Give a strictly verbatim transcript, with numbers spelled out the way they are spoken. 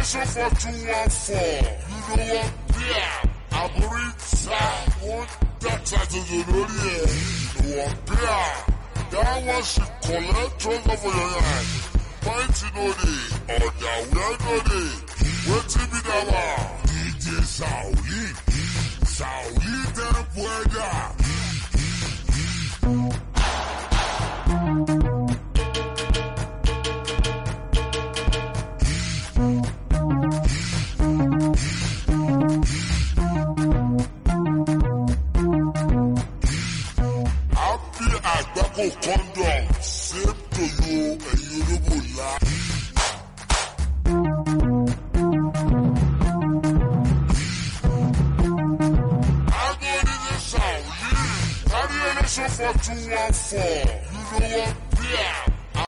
Elevation for two one four. You know what? Yeah. Aburita. What that's at the Zolori. You know what? Yeah. That was she collect trouble for your hand. Pointing on it. Or the way on it. What's it be that one? D J Sauli. Sauli de Pueda. Condom, same to you, and you will laugh. I'm going to the South, yeah. Carry on for two one four. You know what? Yeah.